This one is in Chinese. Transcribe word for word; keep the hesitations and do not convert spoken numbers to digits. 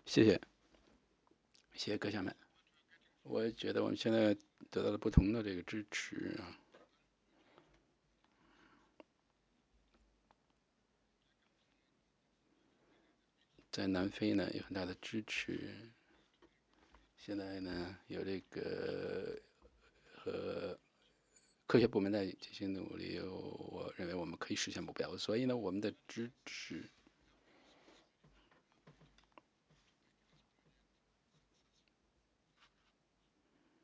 谢谢，谢谢阁下们。我觉得我们现在得到了不同的这个支持啊，在南非呢有很大的支持，现在呢有这个和科学部门在进行努力，我认为我们可以实现目标，所以呢我们的支持